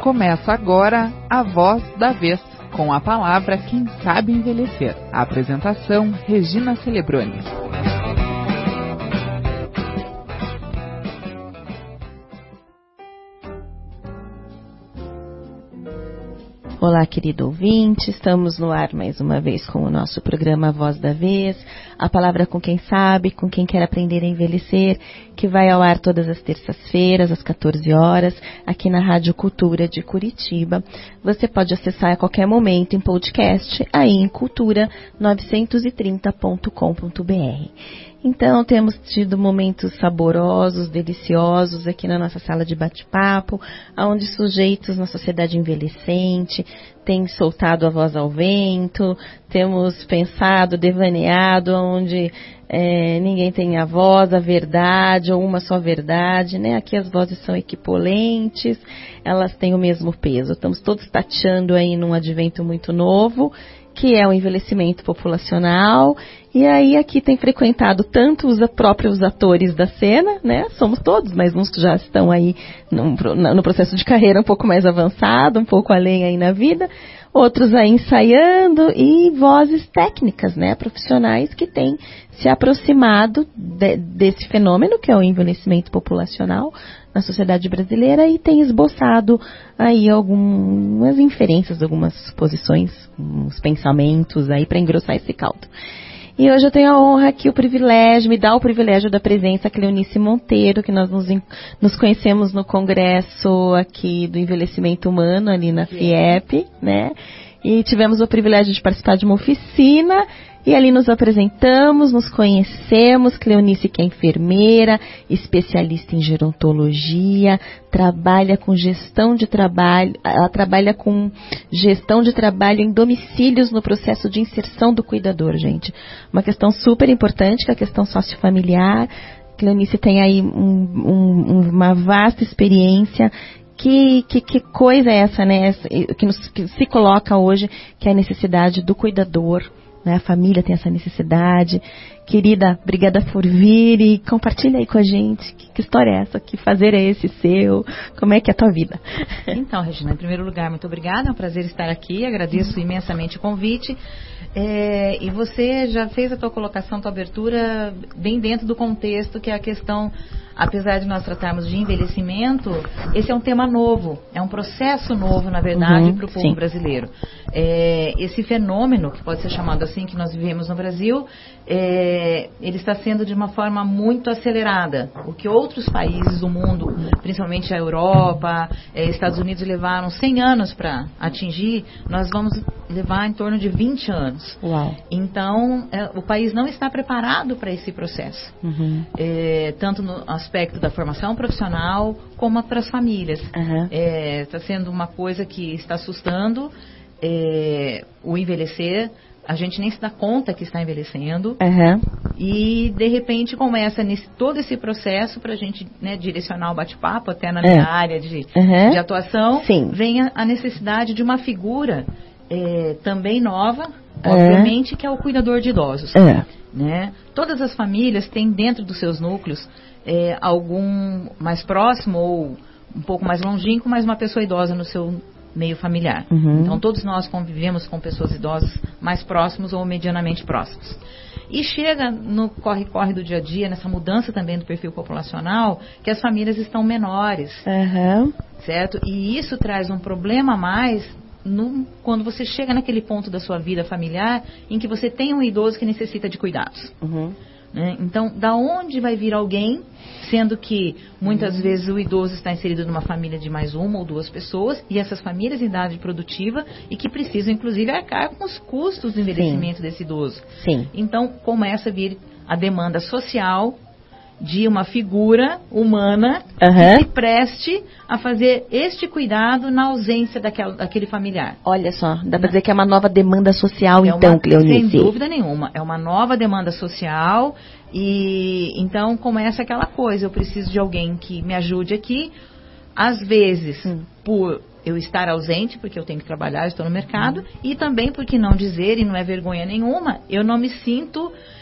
Começa agora a Voz da Vez, com a palavra Quem Sabe Envelhecer. A apresentação, Regina Celebroni. Olá, querido ouvinte, estamos no ar mais uma vez com o nosso programa Voz da Vez, a palavra com quem sabe, com quem quer aprender a envelhecer, que vai ao ar todas as terças-feiras, às 14 horas, aqui na Rádio Cultura de Curitiba. Você pode acessar a qualquer momento em podcast, aí em cultura930.com.br. Então, temos tido momentos saborosos, deliciosos aqui na nossa sala de bate-papo, onde sujeitos na sociedade envelhecente têm soltado a voz ao vento, temos pensado, devaneado, onde ninguém tem a voz, a verdade, ou uma só verdade, né? Aqui as vozes são equipolentes, elas têm o mesmo peso. Estamos todos tateando aí num advento muito novo, que é o envelhecimento populacional, e aí aqui tem frequentado tanto os próprios atores da cena, né, somos todos, mas uns já estão aí no processo de carreira um pouco mais avançado, um pouco além aí na vida, outros aí ensaiando, e vozes técnicas, né, profissionais que têm se aproximado desse fenômeno, que é o envelhecimento populacional na sociedade brasileira, e tem esboçado aí algumas inferências, algumas posições, uns pensamentos aí para engrossar esse caldo. E hoje eu tenho a honra aqui, me dá o privilégio da presença, Cleonice Monteiro, que nós nos conhecemos no congresso aqui do envelhecimento humano, ali na FIEP, né? E tivemos o privilégio de participar de uma oficina, e ali nos apresentamos, nos conhecemos. Cleonice, que é enfermeira, especialista em gerontologia, trabalha com gestão de trabalho, ela trabalha com gestão de trabalho em domicílios no processo de inserção do cuidador, gente. Uma questão super importante, que é a questão sociofamiliar. Cleonice tem aí uma vasta experiência. Que coisa é essa, né? Que se coloca hoje, que é a necessidade do cuidador, né? A família tem essa necessidade. Querida, obrigada por vir e compartilha aí com a gente. Que história é essa? Que fazer é esse seu? Como é que é a tua vida? Então, Regina, em primeiro lugar, muito obrigada. É um prazer estar aqui. Agradeço imensamente o convite. E você já fez a tua colocação, tua abertura bem dentro do contexto, que é a questão, apesar de nós tratarmos de envelhecimento, esse é um tema novo, é um processo novo, na verdade, para o povo brasileiro. Esse fenômeno, que pode ser chamado assim, que nós vivemos no Brasil, ele está sendo de uma forma muito acelerada. O que outros países do mundo, principalmente a Europa, Estados Unidos, levaram 100 anos para atingir, nós vamos levar em torno de 20 anos. Uau. Então, o país não está preparado para esse processo. Tanto no aspecto da formação profissional, como para as famílias. Está sendo uma coisa que está assustando o envelhecer. A gente nem se dá conta que está envelhecendo. E, de repente, começa todo esse processo para a gente, né, direcionar o bate-papo até na minha área de atuação. Sim. Vem a necessidade de uma figura também nova, obviamente, que é o cuidador de idosos. Né? Todas as famílias têm dentro dos seus núcleos algum mais próximo ou um pouco mais longínquo, mas uma pessoa idosa no seu meio familiar. Então, todos nós convivemos com pessoas idosas mais próximos ou medianamente próximos. E chega no corre-corre do dia a dia, nessa mudança também do perfil populacional, que as famílias estão menores. Certo? E isso traz um problema a mais quando você chega naquele ponto da sua vida familiar em que você tem um idoso que necessita de cuidados. Né? Então, da onde vai vir alguém, sendo que muitas vezes o idoso está inserido numa família de mais uma ou duas pessoas, e essas famílias em idade produtiva, e que precisam inclusive arcar com os custos do envelhecimento desse idoso. Então, começa a vir a demanda social de uma figura humana que se preste a fazer este cuidado na ausência daquele familiar. Olha só, dá para dizer que é uma nova demanda social, então, Cleonice. Sem dúvida nenhuma, é uma nova demanda social, e então começa aquela coisa, eu preciso de alguém que me ajude aqui, às vezes por eu estar ausente, porque eu tenho que trabalhar, eu estou no mercado, e também, por que não dizer, e não é vergonha nenhuma, eu não me sinto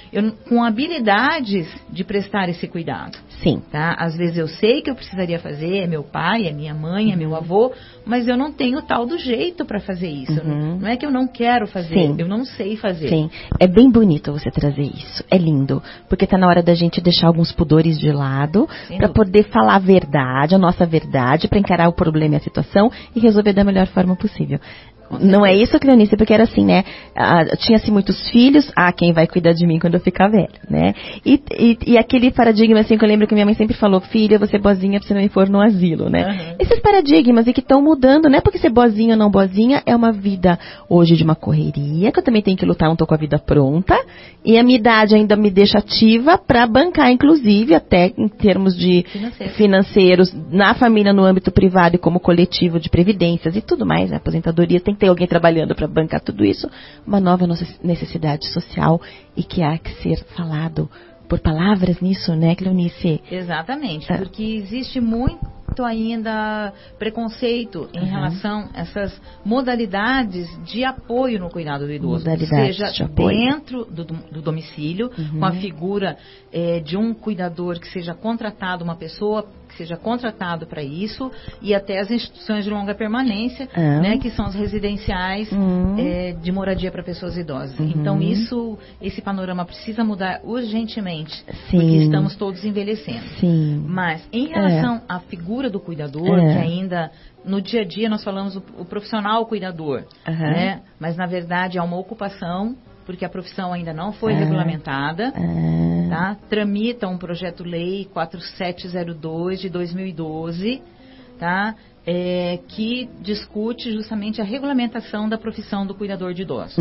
com habilidades de prestar esse cuidado. Sim. Tá? Às vezes eu sei que eu precisaria fazer, é meu pai, é minha mãe, é meu avô, mas eu não tenho tal do jeito para fazer isso. Não é que eu não quero fazer, eu não sei fazer. Sim, é bem bonito você trazer isso, é lindo, porque está na hora da gente deixar alguns pudores de lado para poder falar a verdade, a nossa verdade, para encarar o problema e a situação e resolver da melhor forma possível. Não é isso, Cleonice, porque era assim, né? Tinha-se muitos filhos, quem vai cuidar de mim quando eu ficar velho, né? E aquele paradigma, assim, que eu lembro que minha mãe sempre falou, filha, você é boazinha pra você não for no asilo, né? Esses paradigmas, e que estão mudando, né? Porque ser boazinha ou não boazinha é uma vida, hoje, de uma correria, que eu também tenho que lutar, não tô com a vida pronta, e a minha idade ainda me deixa ativa pra bancar, inclusive, até em termos de financeiros, na família, no âmbito privado e como coletivo de previdências e tudo mais, né? Aposentadoria, tem que ter alguém trabalhando para bancar tudo isso, uma nova necessidade social e que há que ser falado por palavras nisso, né, Cleonice? Exatamente, porque existe muito ainda preconceito em relação a essas modalidades de apoio no cuidado do idoso, seja dentro do domicílio, com a figura de um cuidador que seja contratado, uma pessoa que seja contratado para isso, e até as instituições de longa permanência, né, que são os residenciais de moradia para pessoas idosas. Então esse panorama precisa mudar urgentemente, porque estamos todos envelhecendo. Mas em relação à figura do cuidador, que ainda no dia a dia nós falamos o profissional cuidador, né? Mas na verdade é uma ocupação, porque a profissão ainda não foi regulamentada, tá? Tramita um projeto-lei 4702 de 2012, tá? Que discute justamente a regulamentação da profissão do cuidador de idosos.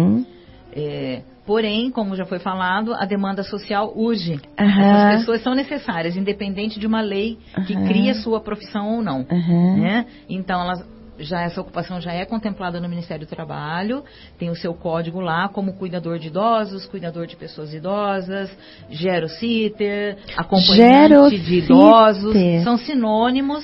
Porém, como já foi falado, a demanda social urge. Essas pessoas são necessárias, independente de uma lei que cria sua profissão ou não. Né? Então, essa ocupação já é contemplada no Ministério do Trabalho, tem o seu código lá, como cuidador de idosos, cuidador de pessoas idosas, gerossitter, acompanhante de idosos, são sinônimos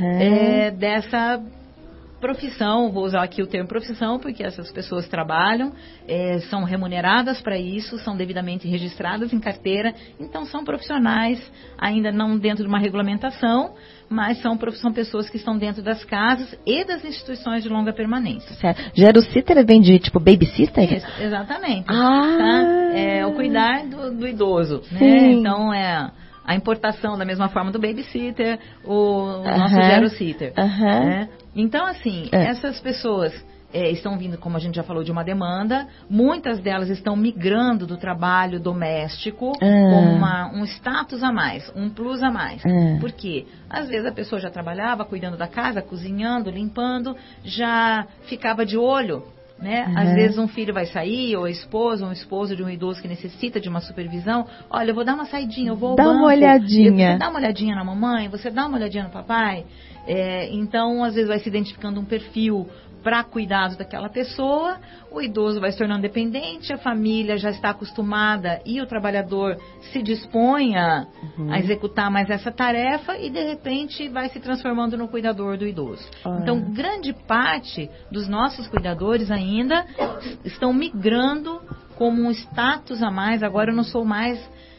dessa profissão. Vou usar aqui o termo profissão, porque essas pessoas trabalham, são remuneradas para isso, são devidamente registradas em carteira, então são profissionais, ainda não dentro de uma regulamentação, mas são pessoas que estão dentro das casas e das instituições de longa permanência. Certo. Gerossitter vem de tipo babysitter? Isso, exatamente. Tá? É o cuidar do idoso. Né? Então, a importação da mesma forma do babysitter, o nosso gerossitter. Né? Então, assim, essas pessoas estão vindo, como a gente já falou, de uma demanda. Muitas delas estão migrando do trabalho doméstico com um status a mais, um plus a mais. Por quê? Às vezes a pessoa já trabalhava cuidando da casa, cozinhando, limpando, já ficava de olho. Né? Às vezes um filho vai sair, ou a esposa, ou um esposo de um idoso que necessita de uma supervisão. Olha, eu vou dar uma saidinha, eu vou ao banco. Dá uma olhadinha. Você dá uma olhadinha na mamãe, você dá uma olhadinha no papai. Então, às vezes vai se identificando um perfil para cuidados daquela pessoa, o idoso vai se tornando dependente, a família já está acostumada e o trabalhador se dispõe a executar mais essa tarefa e, de repente, vai se transformando no cuidador do idoso. Então, grande parte dos nossos cuidadores ainda estão migrando como um status a mais. Agora eu não sou mais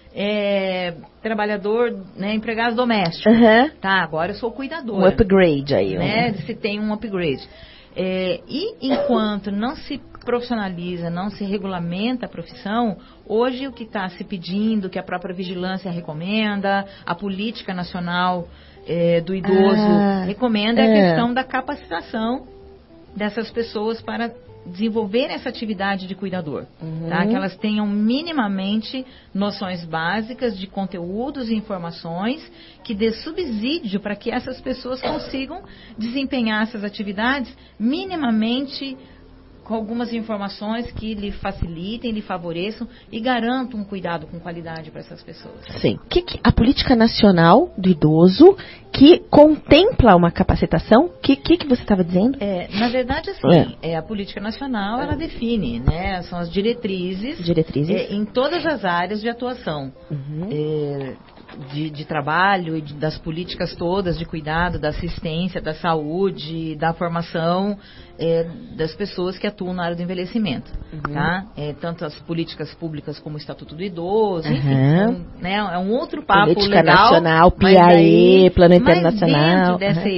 trabalhador, né, empregado doméstico. Tá, agora eu sou cuidadora. Um upgrade aí. Né, se tem um upgrade. E enquanto não se profissionaliza, não se regulamenta a profissão, hoje o que está se pedindo, que a própria vigilância recomenda, a política nacional do idoso recomenda, é a questão da capacitação dessas pessoas para desenvolver essa atividade de cuidador, tá? Que elas tenham minimamente noções básicas de conteúdos e informações que dê subsídio para que essas pessoas consigam desempenhar essas atividades minimamente com algumas informações que lhe facilitem, lhe favoreçam e garantam um cuidado com qualidade para essas pessoas. Sim. A política nacional do idoso que contempla uma capacitação, que você estava dizendo? Na verdade, assim, a política nacional, ela define, né, são as diretrizes. Em todas as áreas de atuação. de trabalho e das políticas todas de cuidado, da assistência, da saúde, da formação das pessoas que atuam na área do envelhecimento. Tá? Tanto as políticas públicas como o Estatuto do Idoso, enfim, né, é um outro papo política legal. Nacional, PIAE, Plano Internacional.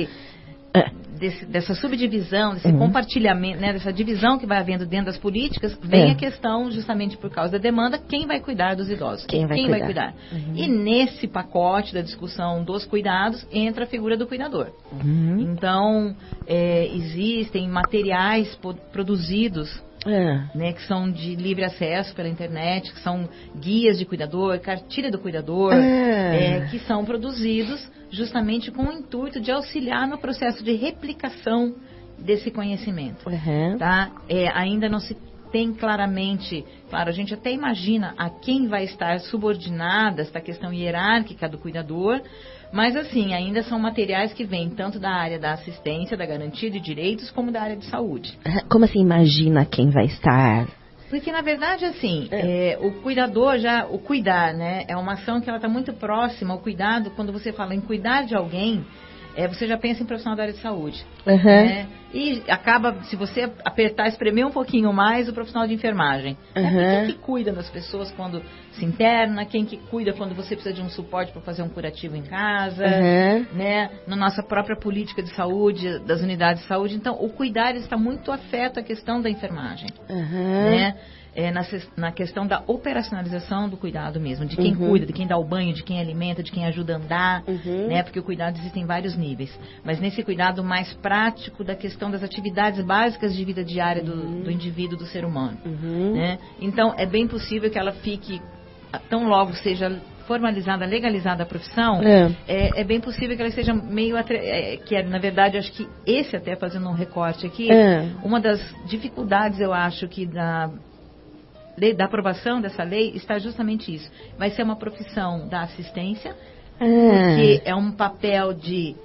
Dessa subdivisão, desse compartilhamento, né, dessa divisão que vai havendo dentro das políticas, vem a questão, justamente por causa da demanda, quem vai cuidar dos idosos? Quem vai cuidar? E nesse pacote da discussão dos cuidados, entra a figura do cuidador. Então, existem materiais produzidos, né, que são de livre acesso pela internet, que são guias de cuidador, cartilha do cuidador, que são produzidos justamente com o intuito de auxiliar no processo de replicação desse conhecimento. Tá? Ainda não se tem claramente, claro, a gente até imagina a quem vai estar subordinada esta questão hierárquica do cuidador, mas assim, ainda são materiais que vêm tanto da área da assistência, da garantia de direitos, como da área de saúde. Como assim imagina quem vai estar? Porque, na verdade, assim, o cuidador o cuidar, né, é uma ação que ela está muito próxima ao cuidado. Quando você fala em cuidar de alguém, você já pensa em profissional da área de saúde. Né? E acaba, se você apertar, espremer um pouquinho mais, o profissional de enfermagem. Quem que cuida das pessoas quando se interna, quem que cuida quando você precisa de um suporte para fazer um curativo em casa, né? Na nossa própria política de saúde, das unidades de saúde. Então, o cuidar está muito afeto à questão da enfermagem. Né? Na questão da operacionalização do cuidado mesmo, de quem cuida, de quem dá o banho, de quem alimenta, de quem ajuda a andar, né? Porque o cuidado existe em vários níveis. Mas nesse cuidado mais prático da questão das atividades básicas de vida diária do indivíduo, do ser humano. Né? Então, é bem possível que ela fique, tão logo seja formalizada, legalizada a profissão, é bem possível que ela seja meio... na verdade, acho que esse, até fazendo um recorte aqui, uma das dificuldades, eu acho, que da aprovação dessa lei está justamente isso. Vai ser uma profissão da assistência, porque é um papel de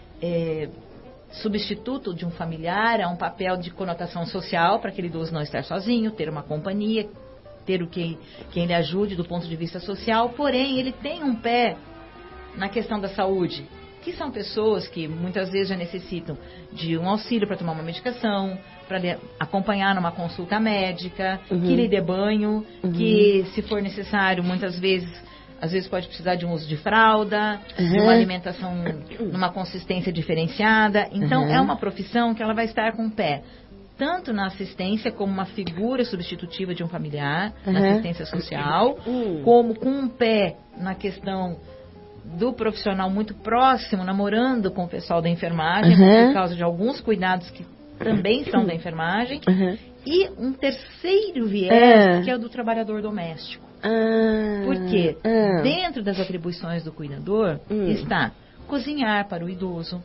substituto de um familiar, é um papel de conotação social para aquele idoso não estar sozinho, ter uma companhia, ter quem lhe ajude do ponto de vista social, porém ele tem um pé na questão da saúde, que são pessoas que muitas vezes já necessitam de um auxílio para tomar uma medicação, para acompanhar numa consulta médica, que lhe dê banho, que, se for necessário, muitas vezes, às vezes pode precisar de um uso de fralda, de uma alimentação numa consistência diferenciada. Então, é uma profissão que ela vai estar com o pé tanto na assistência como uma figura substitutiva de um familiar, na assistência social, como com um pé na questão do profissional muito próximo, namorando com o pessoal da enfermagem, por causa de alguns cuidados que também são da enfermagem, e um terceiro viés, que é o do trabalhador doméstico. Porque dentro das atribuições do cuidador está cozinhar para o idoso,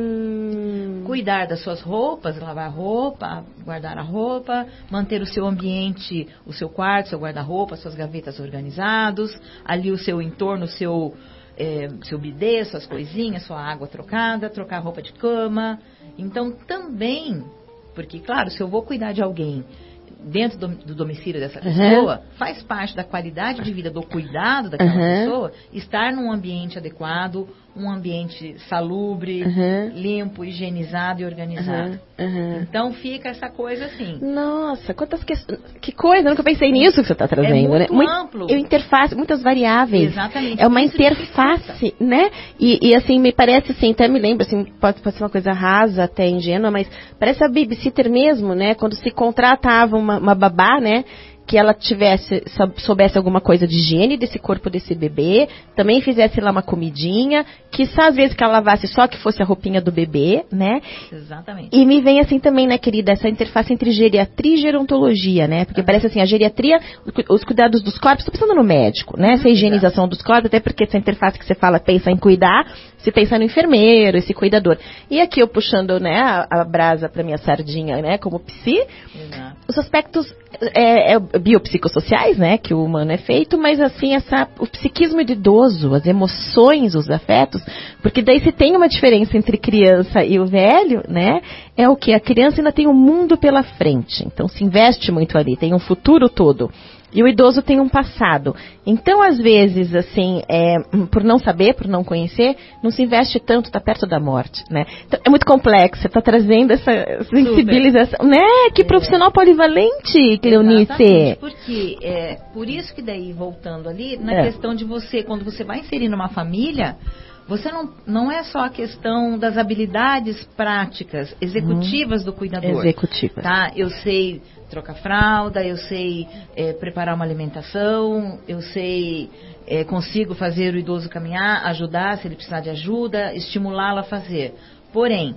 cuidar das suas roupas, lavar a roupa, guardar a roupa, manter o seu ambiente, o seu quarto, seu guarda-roupa, suas gavetas organizados, ali o seu entorno, seu bidê, suas coisinhas, sua água trocada, trocar roupa de cama. Então, também, porque, claro, se eu vou cuidar de alguém dentro do domicílio dessa pessoa, faz parte da qualidade de vida, do cuidado daquela pessoa, estar num ambiente adequado, um ambiente salubre, limpo, higienizado e organizado. Então fica essa coisa assim. Nossa, que coisa, eu nunca pensei nisso que você está trazendo, muito, né? Amplo. Interface, muitas variáveis. Exatamente. É uma interface, né? E assim, me parece assim, até me lembro, assim, pode ser uma coisa rasa, até ingênua, mas parece a babysitter mesmo, né? Quando se contratava uma babá, né? Que ela soubesse alguma coisa de higiene desse corpo desse bebê, também fizesse lá uma comidinha, que às vezes que ela lavasse só que fosse a roupinha do bebê, né? Exatamente. E me vem assim também, né, querida, essa interface entre geriatria e gerontologia, né? Porque parece assim, a geriatria, os cuidados dos corpos, estou pensando no médico, né? Essa higienização dos corpos, até porque essa interface que você fala, pensa em cuidar, se pensa no enfermeiro, esse cuidador. E aqui eu puxando, né, a brasa para minha sardinha, né, como psi, os aspectos biopsicossociais, né, que o humano é feito, mas assim, o psiquismo do idoso, as emoções, os afetos, porque daí se tem uma diferença entre criança e o velho, né, é o que? A criança ainda tem um mundo pela frente, então se investe muito ali, tem um futuro todo. E o idoso tem um passado. Então, às vezes, assim, por não saber, por não conhecer, não se investe tanto, está perto da morte, né? Então, é muito complexo, você está trazendo essa sensibilização, né? Que profissional polivalente, Cleonice. Exatamente, porque por isso que daí, voltando ali, na questão de você, quando você vai inserir numa família, você não é só a questão das habilidades práticas, executivas do cuidador. Executivas. Tá? Eu sei trocar fralda, eu sei preparar uma alimentação, eu sei, consigo fazer o idoso caminhar, ajudar se ele precisar de ajuda, estimulá-lo a fazer. Porém,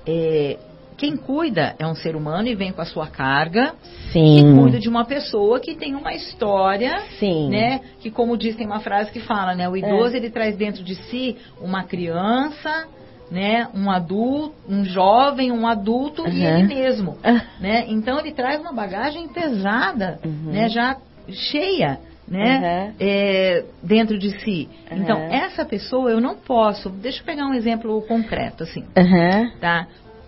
quem cuida é um ser humano e vem com a sua carga. Sim. E cuida de uma pessoa que tem uma história. Sim. Né? Que, como diz, tem uma frase que fala, né? O idoso, ele traz dentro de si uma criança, né? Um adulto, um jovem, um adulto e ele mesmo. Né? Então, ele traz uma bagagem pesada, né? Já cheia, né? Dentro de si. Então, essa pessoa, eu não posso... Deixa eu pegar um exemplo concreto, assim. Tá?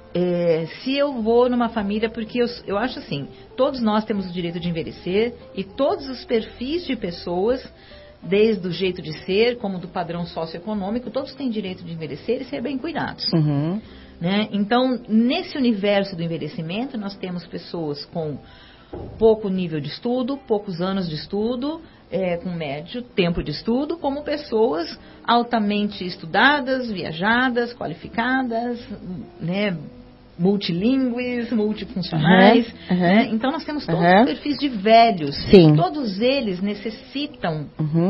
Se eu vou numa família, porque eu acho assim, todos nós temos o direito de envelhecer e todos os perfis de pessoas, desde o jeito de ser, como do padrão socioeconômico, todos têm direito de envelhecer e ser bem cuidados. Né? Então, nesse universo do envelhecimento, nós temos pessoas com pouco nível de estudo, poucos anos de estudo, com médio tempo de estudo, como pessoas altamente estudadas, viajadas, qualificadas, né? Multilingües, multifuncionais. Né? Então, nós temos todos os perfis de velhos. Sim. Todos eles necessitam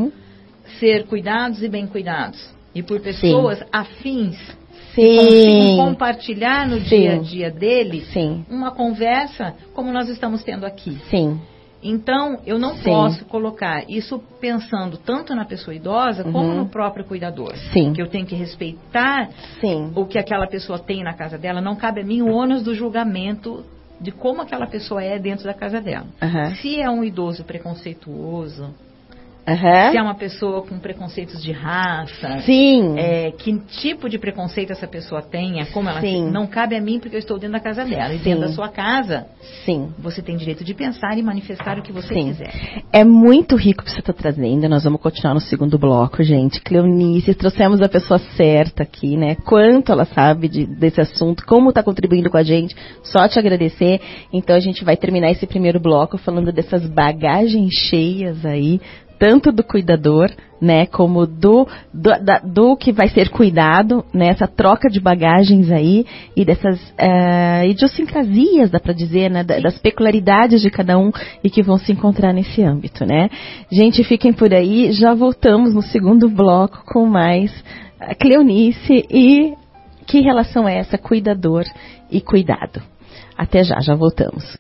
ser cuidados e bem cuidados. E por pessoas afins que consigam compartilhar no dia a dia dele uma conversa como nós estamos tendo aqui. Então, eu não posso colocar isso pensando tanto na pessoa idosa como no próprio cuidador. Que eu tenho que respeitar o que aquela pessoa tem na casa dela. Não cabe a mim o ônus do julgamento de como aquela pessoa é dentro da casa dela. Se é um idoso preconceituoso, se é uma pessoa com preconceitos de raça, que tipo de preconceito essa pessoa tenha, como ela não cabe a mim porque eu estou dentro da casa dela. E dentro da sua casa, você tem direito de pensar e manifestar o que você quiser. É muito rico o que você está trazendo. Nós vamos continuar no segundo bloco, gente. Cleonice, trouxemos a pessoa certa aqui, né? Quanto ela sabe desse assunto, como está contribuindo com a gente. Só te agradecer. Então a gente vai terminar esse primeiro bloco falando dessas bagagens cheias aí, tanto do cuidador, né, como do que vai ser cuidado, né, essa troca de bagagens aí e dessas idiosincrasias, dá para dizer, né, das peculiaridades de cada um e que vão se encontrar nesse âmbito, né. Gente, fiquem por aí, já voltamos no segundo bloco com mais Cleonice e que relação é essa, cuidador e cuidado. Até já voltamos.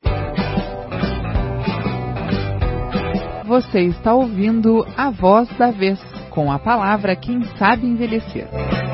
Você está ouvindo A Voz da Vez, com a palavra Quem Sabe Envelhecer.